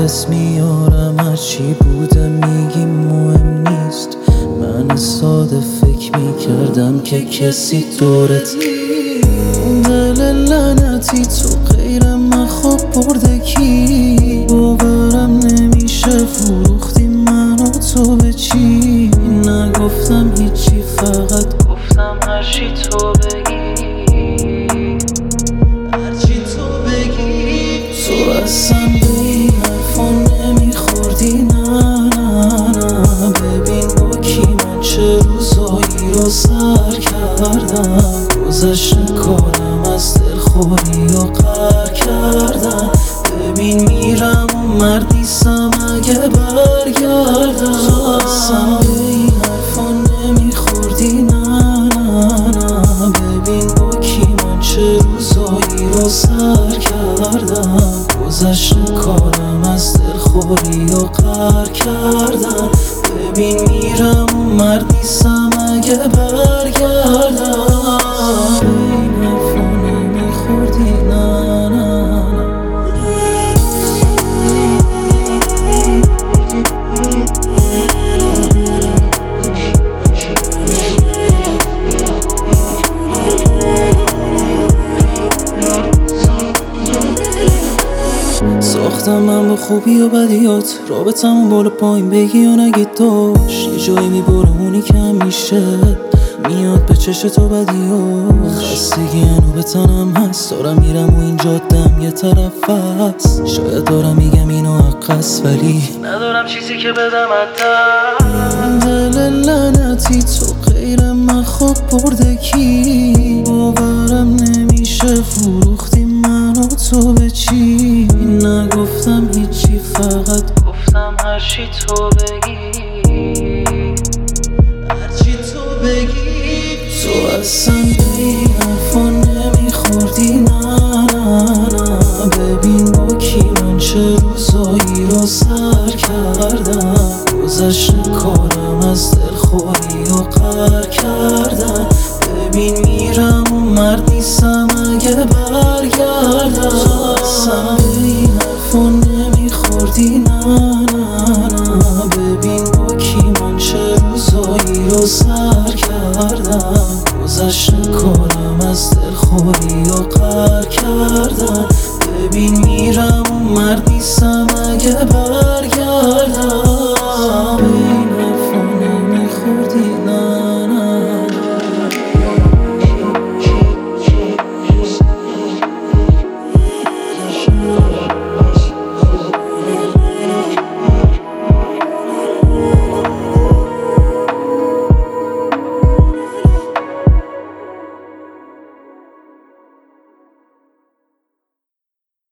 دست میارم هرچی بوده میگی مهم نیست. من ساده فکر میکردم که کسی دورت اون دل لعنتی تو غیر من خواب برده کی؟ باورم نمیشه فروختی من و تو به چی؟ نگفتم هیچی فقط گفتم هرچی تو بگی، هرچی تو بگی. تو اصلا به این حرفا نمیخوردی، نه نه نه. ببین با کی من چه روزایی رو سر کردم. گذشته کارم از دلخوری و قهر کردم. ببین میرم و مرد نیستم اگه برگردم. تو اصلا به این حرفا نمیخوردی، نه نه نه. ببین با کی من چه روزایی رو سر کردم. گذشته کارم از دلخوری و قهر کردم. ببین میرم و مرد نیستم اگه برگردم. به این حرفا نمیخوردی، نه نه. ساختم من با خوبی و بدیات، رابطمون بالا پایین بگی یا نگی داشت. یه جایی میبره اونی که همیشه میاد به چش تو بدیات. خستگی هنو به تنم هست، دارم میرم و این جادم یه طرف هست. شاید دارم میگم اینو حق است ولی ندارم چیزی که بدم حتی. دل لعنتی تو غیر من خواب برده کی؟ باورم نمیشه فروختی من و تو به چی؟ نگفتم هیچی فقط گفتم هرچی تو بگی، هرچی تو بگی. تو اصلا به این حرفا نمیخوردی، نه نه نه. ببین با کی من چه روزایی رو سر کردم. گذشته کارم از دلخوری و قهر کردم. ببین میرم و مرد نیستم اگه برگردم. تو اصلا به این حرفا نمیخوردی، نه نه نه. ببین با کی من چه روزایی رو سر کردم. گذشته کارم از دلخوری و قهر کردم. ببین میرم و مرد نیستم اگه برگردم.